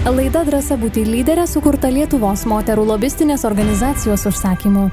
Laida Drąsa būti lyderė sukurta Lietuvos moterų lobistinės organizacijos užsakymu.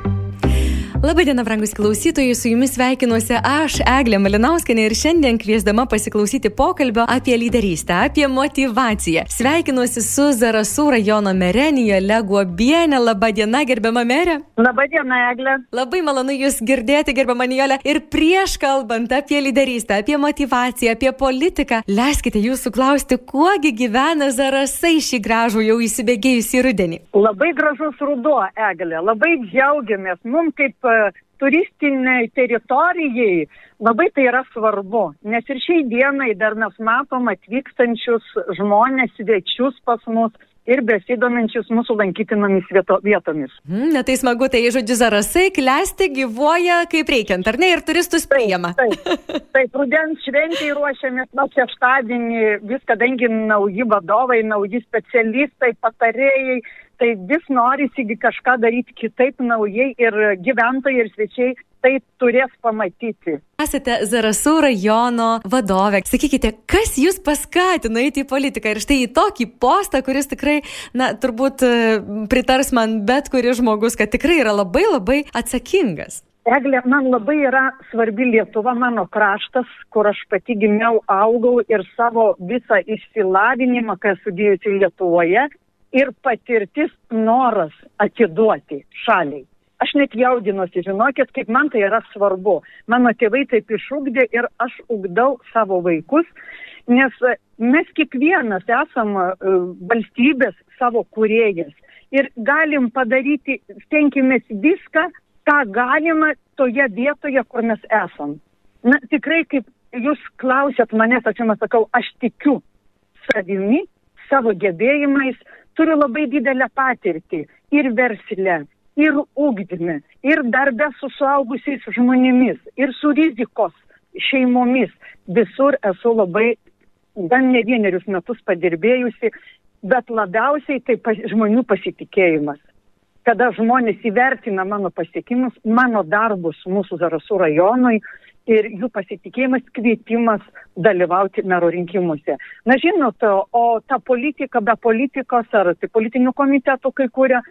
Labadiena, brangus klausytojai, su jumis sveikinuosi aš, Eglė Malinauskienė, ir šiandien kviesdama pasiklausyti pokalbio apie lyderystę, apie motivaciją. Sveikinuosi su Zarasų rajono mere Nijole Guobiene. Labadiena, gerbiama mere. Labadiena, Eglė. Labai malonu jūs girdėti, gerbiama Nijole. Ir prieš kalbant apie lyderystę, apie motivaciją, apie politiką, leiskite jūsų klausti, kuogi gyvena Zarasai šį gražų jau įsibėgėjusį rudenį. Labai gražus ruduo, Eglė. Labai džiaugiamės. Mums kaip turistiniai teritorijai labai tai yra svarbu, nes ir šiai dienai dar mes matom atvykstančius žmonės, svečius pas mus ir besidominčius mūsų lankytinomis vietomis. Tai smagu, tai žodžiu Zarasai klesti, gyvuoja kaip reikiant, ar ne, ir turistus priima. Taip, rudens šventėj ruošiamės nuo šeštadienį, vis kadangi nauji vadovai, nauji specialistai, patarėjai, tai vis norisi kažką daryti kitaip, naujai, ir gyventojai ir svečiai tai turės pamatyti. Esate Zarasų rajono vadovė. Sakykite, kas jūs paskatino eiti į politiką ir štai į tokį postą, kuris tikrai, turbūt pritars man bet kuris žmogus, kad tikrai yra labai, labai atsakingas. Eglė, man labai yra svarbi Lietuva, mano kraštas, kur aš pati gimiau, augau ir savo visą išsilavinimą, kai esu gijusi Lietuvoje, ir patirtis noras atiduoti šaliai. Aš net jaudinuosi, žinokit, kaip man tai yra svarbu. Mano tėvai taip išugdė ir aš ugdau savo vaikus, nes mes kiekvienas esam valstybės savo kūrėjas ir galim padaryti, stenkimės viską, ką galima toje vietoje, kur mes esam. Tikrai, kaip jūs klausėt manęs, aš jums sakau, aš tikiu savimi, savo gebėjimais, turiu labai didelę patirtį ir versle, ir ugdyme, ir darbe su suaugusiais žmonėmis, ir su rizikos šeimomis. Visur esu labai, gan ne vienerius metus padirbėjusi, bet labiausiai tai žmonių pasitikėjimas. Kada žmonės įvertina mano pasiekimus, mano darbus mūsų Zarasų rajonui, ir jų pasitikėjimas, kvietimas dalyvauti mero rinkimuose. Žinot, o ta politika be politikos, ar tai politinių komitetų kai kuria,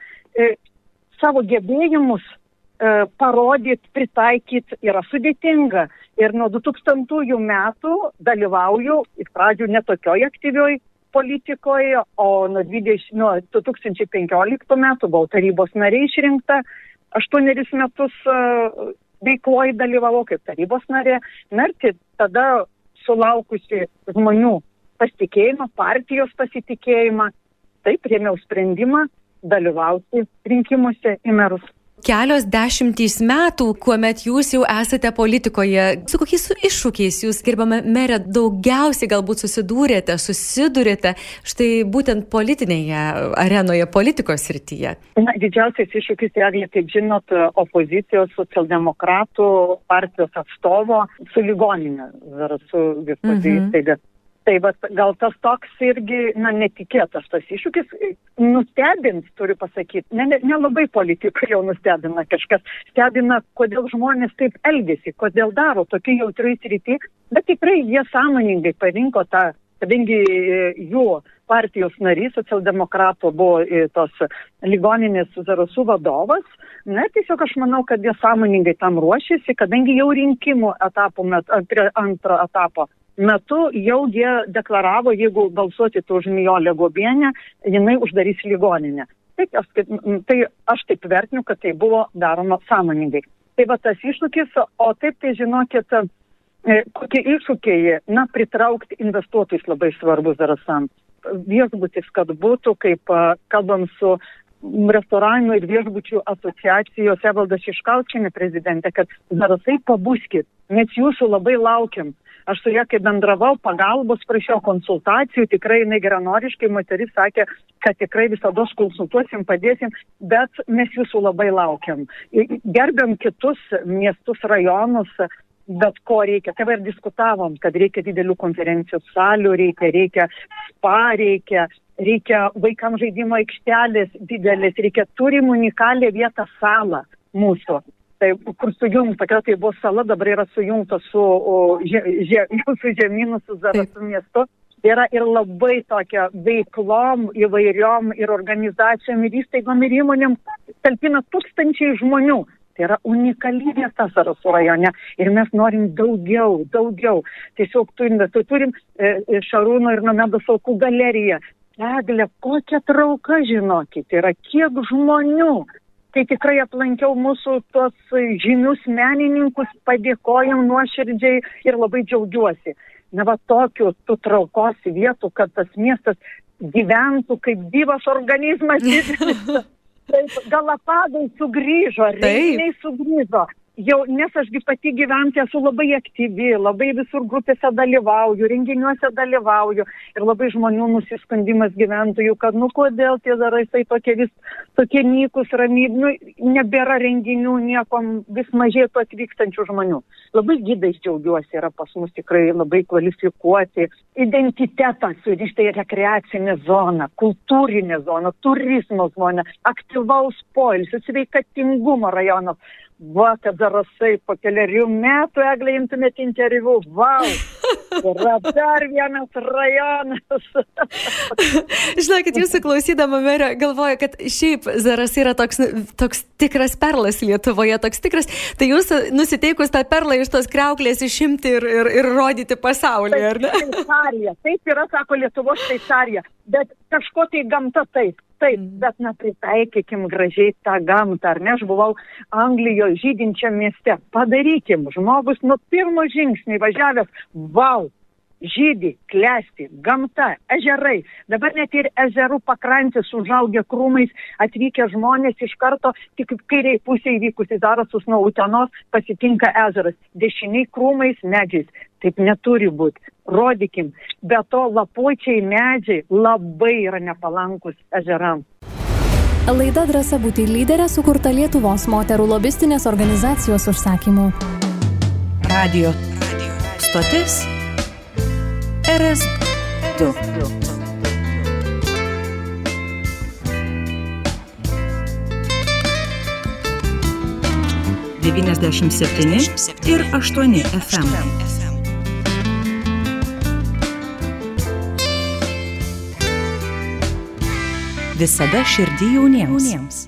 savo gebėjimus parodyti, pritaikyti yra sudėtinga. Ir nuo 2000 metų dalyvauju, iš pradžių netokioje aktyvioje politikoje, o nuo 2015 metų buvau tarybos narė išrinkta, 8 metus veikloje dalyvavau kaip tarybos narė. Ir tada sulaukusi žmonių pasitikėjimą, partijos pasitikėjimą, tai priėmiau sprendimą dalyvauti rinkimuose į merus. Kelios dešimtys metų, kuomet jūs jau esate politikoje, su kokiais iššūkiais jūs, gerbama merė, daugiausiai galbūt susidūrėte štai būtent politinėje arenoje, politikos srityje? Didžiausias iššūkis, Eglė, kaip žinot, opozicijos, socialdemokratų partijos atstovo su ligoninė Zarasų viešbučių įstaiga. Tai gal tas toks irgi netikėtas tas iššūkis, nustebint, turiu pasakyti, nelabai politikai jau nustebina kažkas, stebina, kodėl žmonės taip elgesi, kodėl daro tokį jautriai sritį, bet tikrai jie sąmoningai parinko tą, kadangi jų partijos narys, socialdemokratų, buvo tos ligoninės Zarasų vadovas, tiesiog aš manau, kad jie sąmoningai tam ruošėsi, kadangi jau rinkimų antro etapo metu jau jie deklaravo, jeigu balsuoti už Nijolę Guobienę, jinai uždarys ligoninę. Tai aš taip vertinu, kad tai buvo daroma sąmoningai. Tai tas iššūkis, o taip tai žinokit, kokie iššūkiai, pritraukti investuotojus labai svarbus Zarasams. Viešbutis, kad būtų, kaip kalbam su restoranų ir viešbučių asociacijos Evalda Šiškauskienė prezidentė, kad Zarasai pabuskit, nes jūsų labai laukiam. Aš su ja, kai bendravau, pagalbos prašiau, konsultacijų, tikrai jinai geranoriškai, moteris sakė, kad tikrai visada konsultuosim, padėsim, bet mes jūsų labai laukiam. Gerbiam kitus miestus, rajonus, bet ko reikia. Tai ir diskutavom, kad reikia didelių konferencijų salių, reikia spa, reikia vaikams žaidimo aikštelės didelės, turim unikalią vietą salą mūsų. Tai, kur sujungta, tai buvo sala, dabar yra sujungta su žemynu, su Zarasų miestu. yra ir labai tokia veiklom įvairiom ir organizacijom, ir įstaigom, ir įmonėm talpina tūkstančiai žmonių. Tai yra unikali vieta Zarasų rajone ir mes norim daugiau. Tiesiog turim Šarūno ir Nomedos aukų galeriją. Eglė, kokia trauka, žinokit, yra kiek žmonių. Tai tikrai aplankiau mūsų tos žymius menininkus, padėkojom nuoširdžiai ir labai džiaugiuosi. Na va tokių tų traukos vietų, kad tas miestas gyventų kaip gyvas organizmas. Taip, Galapagai sugrįžo, renginiai sugrįžo. Jau, nes ašgi pati gyventi esu labai aktyvi, labai visur grupėse dalyvauju, renginiuose dalyvauju ir labai žmonių nusiskundimas gyventojų, kad kodėl tie Zarasai tokie nykus, ramybė, nebėra renginių, nieko, vis mažėtų atvykstančių žmonių. Labai gidais džiaugiuosi, yra pas mus tikrai labai kvalifikuoti, identitetą surišti rekreacinę zoną, kultūrinę zoną, turizmo zoną, aktyvaus poilsio, sveikatingumo rajonas. Va, kad Zarasai po kelerių metų, Eglė, imtumėt interviu. Vau, yra dar vienas rajonas. Žinokit, jūsų klausydama, merė, galvoju, kad šiaip Zarasai yra toks tikras perlas Lietuvoje, toks tikras. Tai jūs nusiteikus tą perlą iš tos kriauklės išimti ir rodyti pasaulyje, ar ne? Šveicarija. Taip yra, sako Lietuvos Šveicarija. Bet kažko tai gamta taip, bet pritaikykim gražiai tą gamtą, ar ne? Aš buvau Anglijoje žydinčiam mieste. Padarykim, žmogus nuo pirmo žingsnį važiavęs, vau, žydi, klesti, gamta, ežerai. Dabar net ir ežerų pakrantės užaugę krūmais, atvykę žmonės iš karto, tik kairiai pusėje vykus į Zarasus nuo Utenos pasitinka ežeras. Dešiniai krūmais, medžiais. Taip neturi būti. Rodykim. Be to lapuočiai medžiai labai yra nepalankus ežerams. Laida Drąsa būti lyderė sukurta Lietuvos moterų lobistinės organizacijos užsakymu. Radio stotis RS2. 97 ir 8 FM. Visada širdį jauniems.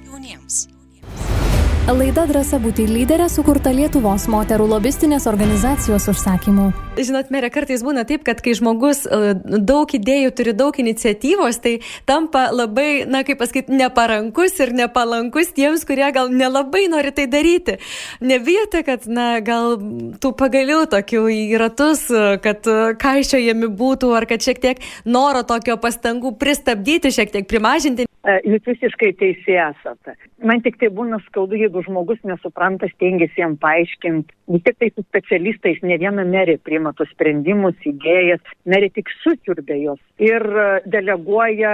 Laida Drąsa būti lyderė sukurta Lietuvos moterų lobistinės organizacijos užsakymu. Žinot, merė, kartais būna taip, kad kai žmogus daug idėjų turi, daug iniciatyvos, tai tampa labai, kaip pasakyti, neparankus ir nepalankus tiems, kurie gal nelabai nori tai daryti. Nebijote, kad, gal tų pagalių tokių į ratus, kad kaišiojami būtų, ar kad šiek tiek noro tokio pastangų pristabdyti, šiek tiek primažinti? Jūs visiškai teisi esate. Man tik tai būna skaudu, jeigu žmogus nesupranta, stengiasi jam paaiškinti. Vis tik tai su specialistais ne viena merė priima tus sprendimus, idėjas, merė tik susiurbė jos ir deleguoja,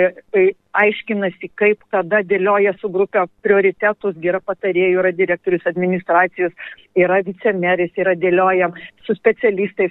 aiškinasi, kaip, kada dėlioja su grupė prioritetus, yra patarėjų, yra direktorius administracijos, yra vicemeris, yra dėliojam, su specialistais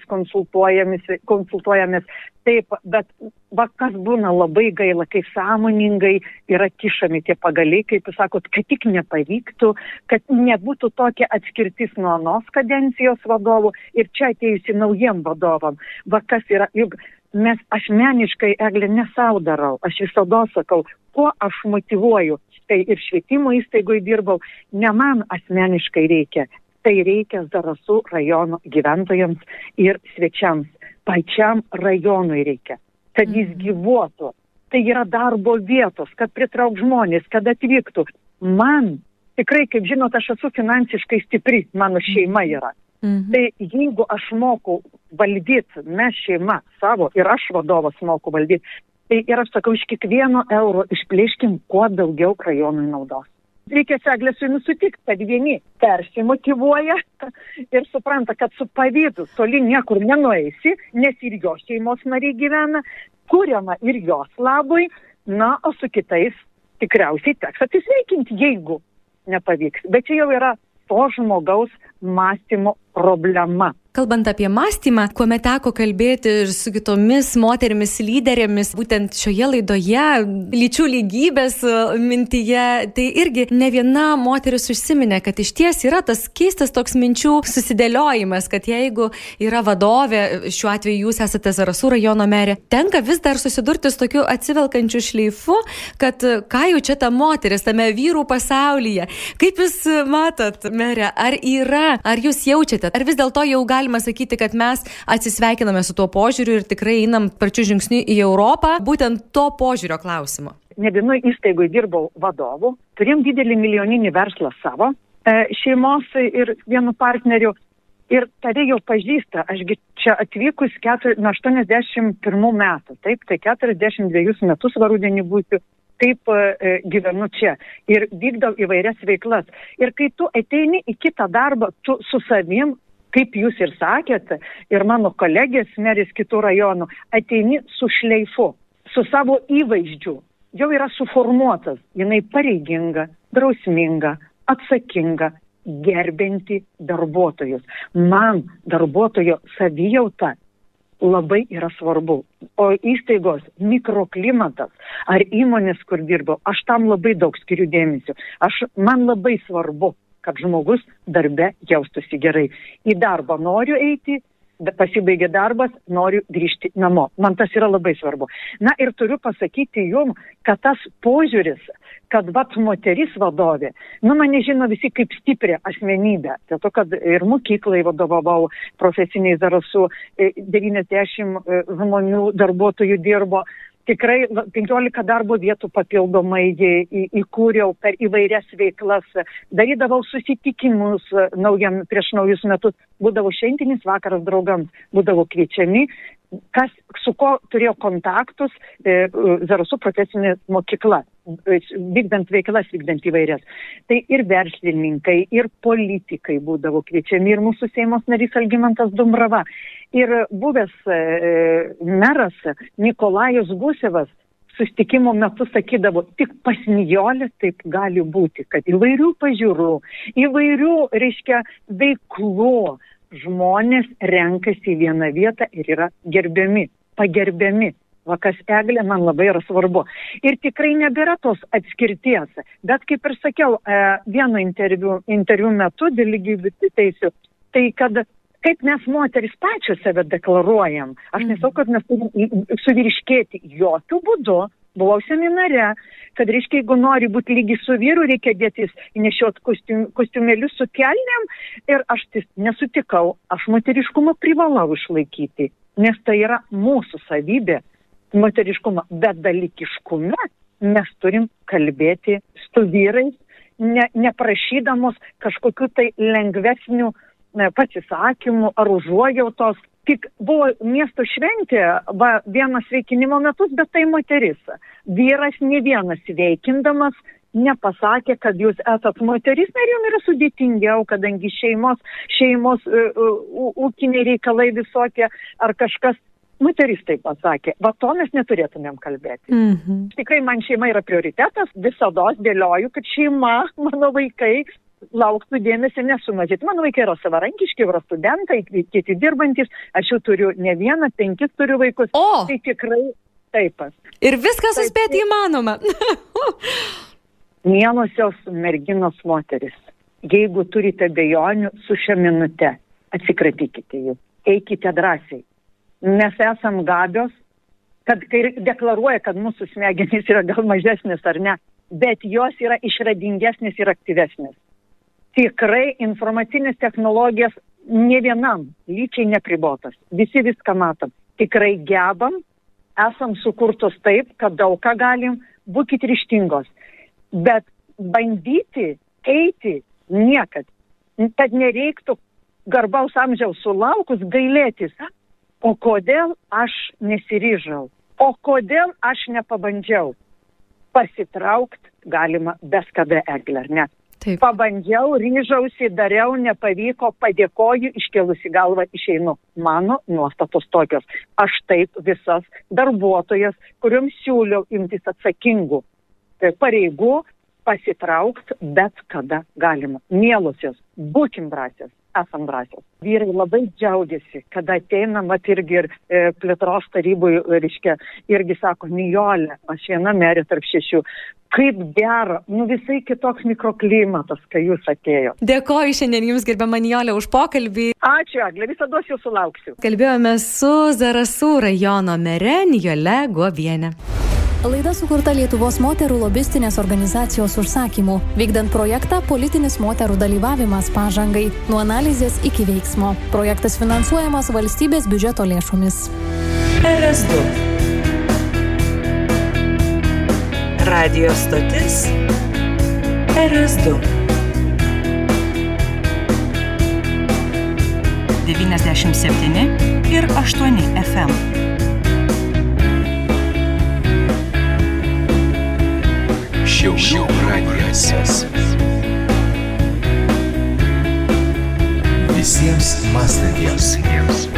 konsultuojamės. Taip, bet kas būna labai gaila, kai sąmoningai yra kišami tie pagaliai, kaip jūs sakot, kad tik nepavyktų, kad nebūtų tokia atskirtis nuo anos kadencijos vadovų ir čia atėjusi naujiem vadovam. Kas yra, juk mes asmeniškai, Eglė, ne sau darau, aš visada sakau, kuo aš motyvuoju, tai ir švietimo įstaigoje dirbau, ne man asmeniškai reikia, tai reikia Zarasų rajono gyventojams ir svečiams. Pačiam rajonui reikia, kad jis gyvuotų. Tai yra darbo vietos, kad pritrauk žmonės, kad atvyktų. Man, tikrai, kaip žinot, aš esu finansiškai stipri, mano šeima yra. Tai jeigu aš moku valdyti, mes šeima savo ir aš vadovas moku valdyti, tai ir aš sakau, iš kiekvieno euro išplėškim kuo daugiau rajonui naudos. Reikia, Eglė, su jumis sutikti, kad vieni persimotyvuoja ir supranta, kad su pavydu toli niekur nenueisi, nes ir jo šeimos nariai gyvena, kuriama ir jos labui, o su kitais tikriausiai teks atsisveikinti, jeigu nepavyks. Bet čia jau yra to žmogaus mąstymo problema. Kalbant apie mąstymą, kuomet teko kalbėti ir su kitomis moterimis lyderėmis, būtent šioje laidoje, lyčių lygybės mintyje, tai irgi ne viena moteris užsiminė, kad iš ties yra tas keistas toks minčių susidėliojimas, kad jeigu yra vadovė, šiuo atveju jūs esate Zarasų rajono merė, tenka vis dar susidurti su tokiu atsivelkančiu šleifu, kad ką jau čia ta moteris tame vyrų pasaulyje. Kaip jūs matot, merė, ar yra, ar jūs jaučiate, ar vis dėlto jau galima sakyti, kad mes atsisveikiname su tuo požiūriu ir tikrai einam pačiu žingsniu į Europą, būtent to požiūrio klausimo? Ne vienoje įstaigoje dirbau vadovu, turėjom didelį milijoninį verslą savo šeimos ir vienu partneriu ir tave jau pažįsta, ašgi čia atvykus 81 metų, taip, tai 42 metus rudenį būsiu. Taip gyvenu čia ir vykdau įvairias veiklas. Ir kai tu ateini į kitą darbą, tu su savim, kaip jūs ir sakėte, ir mano kolegės merės kitų rajonų, ateini su šleifu, su savo įvaizdžiu. Jau yra suformuotas, jinai pareiginga, drausminga, atsakinga, gerbinti darbuotojus. Man darbuotojo savijauta labai yra svarbu. O įstaigos mikroklimatas ar įmonės, kur dirbu, aš tam labai daug skiriu dėmesio. Man labai svarbu, kad žmogus darbe jaustųsi gerai. Į darbą noriu eiti, bet pasibaigė darbas, noriu grįžti namo. Man tas yra labai svarbu. Na ir turiu pasakyti jums, kad tas požiūris, kad moteris vadovė, mane žino visi kaip stiprią asmenybę. Dėl to, kad ir mokyklai vadovavau, profesiniai Zarasų, 90 žmonių darbuotojų dirbo. Tikrai 15 darbo vietų papildomai įkūriau per įvairias veiklas, darydavau susitikimus prieš naujus metus, būdavo šventinis vakaras draugams, būdavo kviečiami, su ko turėjo kontaktus Zarasų profesinė mokykla, vykdant veiklas, vykdant įvairias. Tai ir verslininkai, ir politikai būdavo kviečiami, ir mūsų Seimos narys Algimantas Dumbrava. Ir buvęs meras Nikolajus Gusevas susitikimo metu sakydavo, tik pas Nijolę taip gali būti, kad įvairių pažiūrų, įvairių, veiklų žmonės renkasi į vieną vietą ir yra gerbiami, pagerbiami. Kas Eglė man labai yra svarbu. Ir tikrai nebėra tos atskirties. Bet kaip ir sakiau, vieno interviu metu dėl lygių teisių, tai kad kaip mes moteris pačios save deklaruojam. Aš nesau, kad mes turim suvyriškėti. Jokių būdų. Buvau seminare, kad jeigu nori būti lygiai su vyru, reikia dėtis nešiot kostiumėlius su kelnėm. Ir aš nesutikau. Aš moteriškumą privalau išlaikyti. Nes tai yra mūsų savybė. Moteriškumą, bet dalykiškume mes turim kalbėti su vyrais, neprašydamos kažkokių tai lengvesnių pasisakymų ar užuojautos. Tik buvo miesto šventė, vienas sveikinimo metus, bet tai moteris. Vyras ne vienas sveikindamas nepasakė, kad jūs esat moteris, ir jums yra sudėtingiau, kadangi šeimos ūkiniai reikalai visokie ar kažkas. Moteris taip pasakė, to mes neturėtumėm kalbėti. Tikrai man šeima yra prioritetas, visados dėlioju, kad šeima, mano vaikai, lauktų dėmesį nesumažėti. Mano vaikai yra savarankiški, yra studentai, kiti dirbantis, aš jau turiu ne vieną, 5 turiu vaikus. Tai tikrai taip. Ir viskas suspėti įmanoma. Mielosios merginos moteris, jeigu turite abejonių su šią minutę, atsikratykite jų, eikite drąsiai. Mes esam gabios, kad kai deklaruoja, kad mūsų smegenys yra gal mažesnis ar ne, bet jos yra išradingesnis ir aktyvesnis. Tikrai informacinės technologijas ne vienam lyčiai nepribotas. Visi viską matom. Tikrai gebam, esam sukurtos taip, kad daug ką galim, būkit ryžtingos. Bet bandyti, eiti niekad. Tad nereiktų garbaus amžiaus sulaukus gailėtis. O kodėl aš nesiryžau? O kodėl aš nepabandžiau? Pasitraukt galima bet kada, Eglė, ar ne? Taip. Pabandžiau, ryžausi, dariau, nepavyko, padėkoju, iškėlusi galvą, išeinu. Mano nuostatos tokios. Aš taip visas darbuotojas, kuriuom siūliau imtis atsakingų pareigų, pasitraukt bet kada galima. Mielosios, būkim drąsios. esam drąsios. Vyrai labai džiaugiasi, kada ateina, mat irgi ir plėtros tarybui, reiškia, irgi sako, Nijolė, aš viena merė tarp 6. Kaip gera, visai kitoks mikroklimatas, kai jūs atėjo. Dėkoju šiandien jums, gerbiama Nijolė, už pokalbį. Ačiū, Eglė, visada jūsų lauksiu. Kalbėjome su Zarasų rajono mere Nijole Guobiene. Laida sukurta Lietuvos moterų lobistinės organizacijos užsakymu, vykdant projektą Politinis moterų dalyvavimas pažangai, nuo analizės iki veiksmo. Projektas finansuojamas valstybės biudžeto lėšomis. RS2. Radio stotis RS2. 97 ir 8 FM. Šiaulių radijas. Visiems mąstantiems.